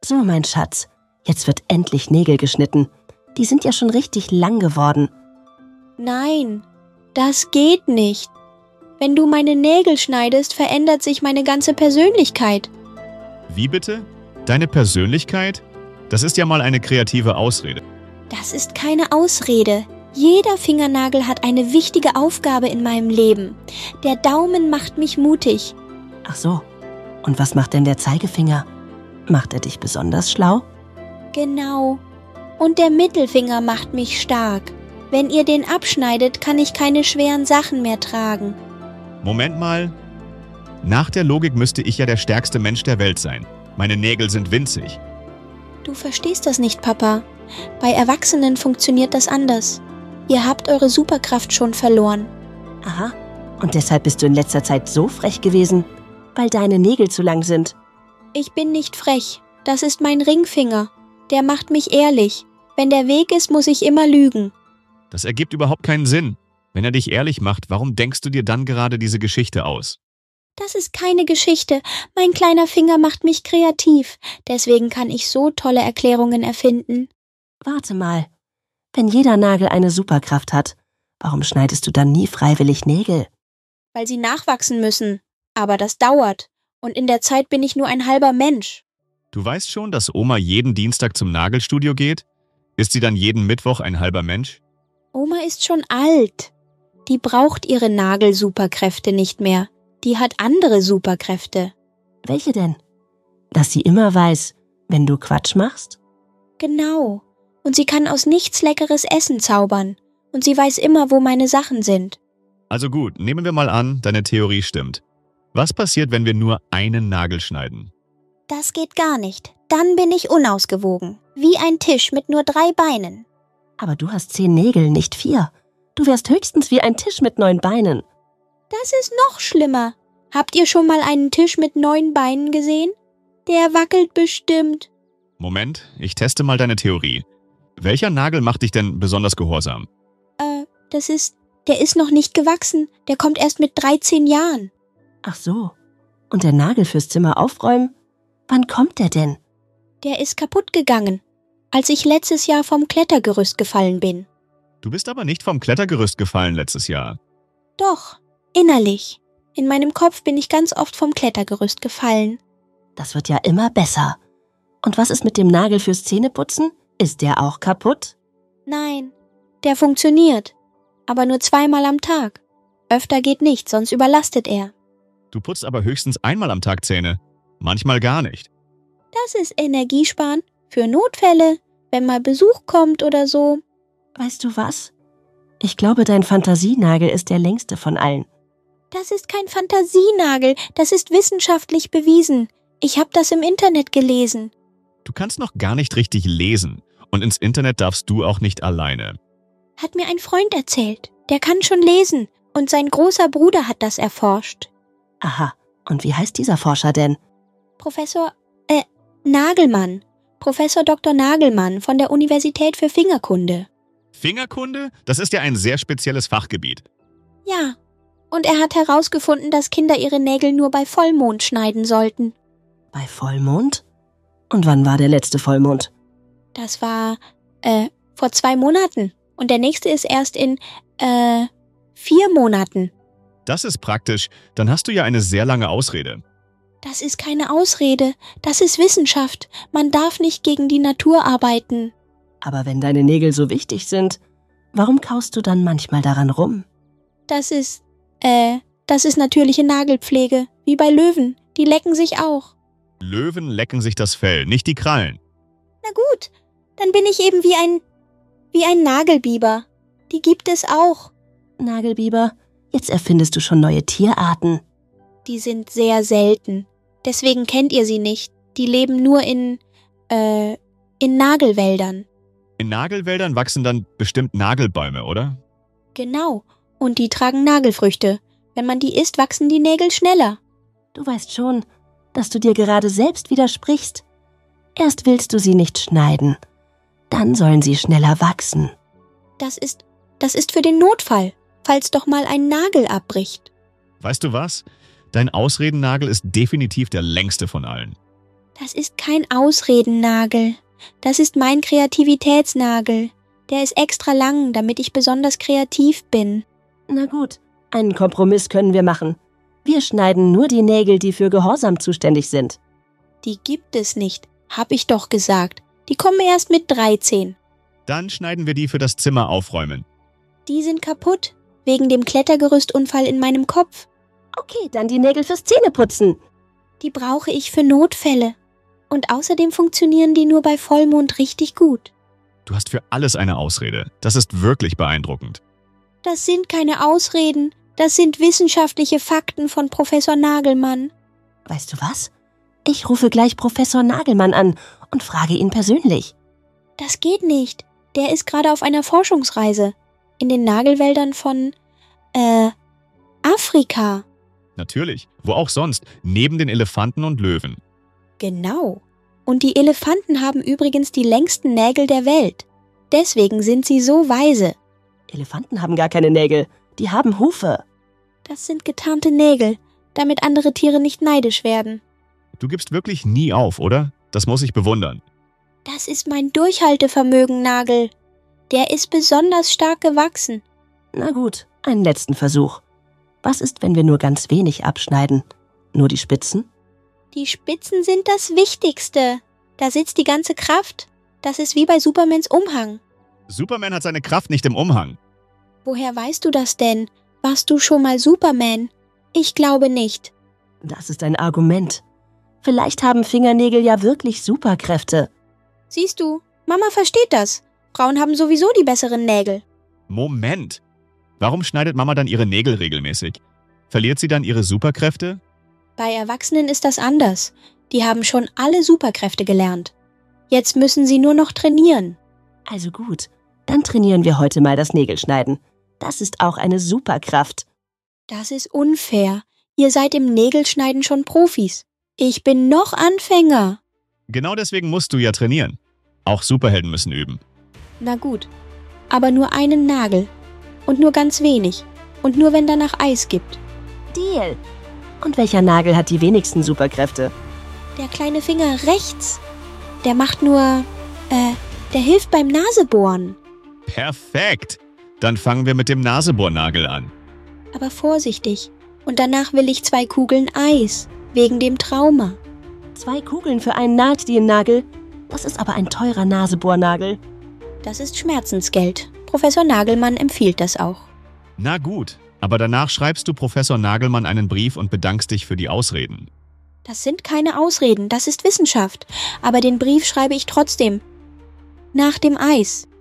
So, mein Schatz, jetzt wird endlich Nägel geschnitten. Die sind ja schon richtig lang geworden. Nein, das geht nicht. Wenn du meine Nägel schneidest, verändert sich meine ganze Persönlichkeit. Wie bitte? Deine Persönlichkeit? Das ist ja mal eine kreative Ausrede. Das ist keine Ausrede. Jeder Fingernagel hat eine wichtige Aufgabe in meinem Leben. Der Daumen macht mich mutig. Ach so, und was macht denn der Zeigefinger? Macht er dich besonders schlau? Genau. Und der Mittelfinger macht mich stark. Wenn ihr den abschneidet, kann ich keine schweren Sachen mehr tragen. Moment mal. Nach der Logik müsste ich ja der stärkste Mensch der Welt sein. Meine Nägel sind winzig. Du verstehst das nicht, Papa. Bei Erwachsenen funktioniert das anders. Ihr habt eure Superkraft schon verloren. Aha, und deshalb bist du in letzter Zeit so frech gewesen, weil deine Nägel zu lang sind. Ich bin nicht frech. Das ist mein Ringfinger. Der macht mich ehrlich. Wenn der Weg ist, muss ich immer lügen. Das ergibt überhaupt keinen Sinn. Wenn er dich ehrlich macht, warum denkst du dir dann gerade diese Geschichte aus? Das ist keine Geschichte. Mein kleiner Finger macht mich kreativ. Deswegen kann ich so tolle Erklärungen erfinden. Warte mal. Wenn jeder Nagel eine Superkraft hat, warum schneidest du dann nie freiwillig Nägel? Weil sie nachwachsen müssen. Aber das dauert. Und in der Zeit bin ich nur ein halber Mensch. Du weißt schon, dass Oma jeden Dienstag zum Nagelstudio geht? Ist sie dann jeden Mittwoch ein halber Mensch? Oma ist schon alt. Die braucht ihre Nagelsuperkräfte nicht mehr. Die hat andere Superkräfte. Welche denn? Dass sie immer weiß, wenn du Quatsch machst? Genau. Und sie kann aus nichts leckeres Essen zaubern. Und sie weiß immer, wo meine Sachen sind. Also gut, nehmen wir mal an, deine Theorie stimmt. Was passiert, wenn wir nur einen Nagel schneiden? Das geht gar nicht. Dann bin ich unausgewogen. Wie ein Tisch mit nur 3 Beinen. Aber du hast 10 Nägel, nicht 4. Du wärst höchstens wie ein Tisch mit 9 Beinen. Das ist noch schlimmer. Habt ihr schon mal einen Tisch mit 9 Beinen gesehen? Der wackelt bestimmt. Moment, ich teste mal deine Theorie. Welcher Nagel macht dich denn besonders gehorsam? Der ist noch nicht gewachsen. Der kommt erst mit 13 Jahren. Ach so. Und der Nagel fürs Zimmer aufräumen? Wann kommt der denn? Der ist kaputt gegangen, als ich letztes Jahr vom Klettergerüst gefallen bin. Du bist aber nicht vom Klettergerüst gefallen letztes Jahr. Doch, innerlich. In meinem Kopf bin ich ganz oft vom Klettergerüst gefallen. Das wird ja immer besser. Und was ist mit dem Nagel fürs Zähneputzen? Ist der auch kaputt? Nein, der funktioniert. Aber nur 2-mal am Tag. Öfter geht nicht, sonst überlastet er. Du putzt aber höchstens einmal am Tag Zähne. Manchmal gar nicht. Das ist Energiesparen für Notfälle, wenn mal Besuch kommt oder so. Weißt du was? Ich glaube, dein Fantasienagel ist der längste von allen. Das ist kein Fantasienagel, das ist wissenschaftlich bewiesen. Ich habe das im Internet gelesen. Du kannst noch gar nicht richtig lesen. Und ins Internet darfst du auch nicht alleine. Hat mir ein Freund erzählt. Der kann schon lesen. Und sein großer Bruder hat das erforscht. Aha, und wie heißt dieser Forscher denn? Professor Nagelmann. Professor Dr. Nagelmann von der Universität für Fingerkunde. Fingerkunde? Das ist ja ein sehr spezielles Fachgebiet. Ja, und er hat herausgefunden, dass Kinder ihre Nägel nur bei Vollmond schneiden sollten. Bei Vollmond? Und wann war der letzte Vollmond? Das war, vor 2 Monaten. Und der nächste ist erst in, 4 Monaten. Das ist praktisch. Dann hast du ja eine sehr lange Ausrede. Das ist keine Ausrede. Das ist Wissenschaft. Man darf nicht gegen die Natur arbeiten. Aber wenn deine Nägel so wichtig sind, warum kaust du dann manchmal daran rum? Das ist natürliche Nagelpflege. Wie bei Löwen. Die lecken sich auch. Löwen lecken sich das Fell, nicht die Krallen. Na gut, dann bin ich eben wie ein Nagelbiber. Die gibt es auch. Nagelbiber, jetzt erfindest du schon neue Tierarten. Die sind sehr selten. Deswegen kennt ihr sie nicht. Die leben nur in Nagelwäldern. In Nagelwäldern wachsen dann bestimmt Nagelbäume, oder? Genau. Und die tragen Nagelfrüchte. Wenn man die isst, wachsen die Nägel schneller. Du weißt schon, dass du dir gerade selbst widersprichst. Erst willst du sie nicht schneiden. Dann sollen sie schneller wachsen. Das ist für den Notfall, falls doch mal ein Nagel abbricht. Weißt du was? Dein Ausredennagel ist definitiv der längste von allen. Das ist kein Ausredennagel. Das ist mein Kreativitätsnagel. Der ist extra lang, damit ich besonders kreativ bin. Na gut, einen Kompromiss können wir machen. Wir schneiden nur die Nägel, die für Gehorsam zuständig sind. Die gibt es nicht, hab ich doch gesagt. Die kommen erst mit 13. Dann schneiden wir die für das Zimmer aufräumen. Die sind kaputt, wegen dem Klettergerüstunfall in meinem Kopf. Okay, dann die Nägel fürs Zähneputzen. Die brauche ich für Notfälle. Und außerdem funktionieren die nur bei Vollmond richtig gut. Du hast für alles eine Ausrede. Das ist wirklich beeindruckend. Das sind keine Ausreden, das sind wissenschaftliche Fakten von Professor Nagelmann. Weißt du was? Ich rufe gleich Professor Nagelmann an und frage ihn persönlich. Das geht nicht. Der ist gerade auf einer Forschungsreise. In den Nagelwäldern von, Afrika. Natürlich. Wo auch sonst. Neben den Elefanten und Löwen. Genau. Und die Elefanten haben übrigens die längsten Nägel der Welt. Deswegen sind sie so weise. Elefanten haben gar keine Nägel. Die haben Hufe. Das sind getarnte Nägel, damit andere Tiere nicht neidisch werden. Du gibst wirklich nie auf, oder? Das muss ich bewundern. Das ist mein Durchhaltevermögen, Nagel. Der ist besonders stark gewachsen. Na gut, einen letzten Versuch. Was ist, wenn wir nur ganz wenig abschneiden? Nur die Spitzen? Die Spitzen sind das Wichtigste. Da sitzt die ganze Kraft. Das ist wie bei Supermans Umhang. Superman hat seine Kraft nicht im Umhang. Woher weißt du das denn? Warst du schon mal Superman? Ich glaube nicht. Das ist ein Argument. Vielleicht haben Fingernägel ja wirklich Superkräfte. Siehst du, Mama versteht das. Frauen haben sowieso die besseren Nägel. Moment. Warum schneidet Mama dann ihre Nägel regelmäßig? Verliert sie dann ihre Superkräfte? Bei Erwachsenen ist das anders. Die haben schon alle Superkräfte gelernt. Jetzt müssen sie nur noch trainieren. Also gut, dann trainieren wir heute mal das Nägelschneiden. Das ist auch eine Superkraft. Das ist unfair. Ihr seid im Nägelschneiden schon Profis. Ich bin noch Anfänger. Genau deswegen musst du ja trainieren. Auch Superhelden müssen üben. Na gut, aber nur einen Nagel. Und nur ganz wenig. Und nur wenn danach Eis gibt. Deal. Und welcher Nagel hat die wenigsten Superkräfte? Der kleine Finger rechts. Der macht nur, der hilft beim Nasebohren. Perfekt. Dann fangen wir mit dem Nasebohrnagel an. Aber vorsichtig. Und danach will ich 2 Kugeln Eis. Wegen dem Trauma. 2 Kugeln für einen Nahtdiennagel? Das ist aber ein teurer Nasebohrnagel. Das ist Schmerzensgeld. Professor Nagelmann empfiehlt das auch. Na gut, aber danach schreibst du Professor Nagelmann einen Brief und bedankst dich für die Ausreden. Das sind keine Ausreden, das ist Wissenschaft. Aber den Brief schreibe ich trotzdem. Nach dem Eis.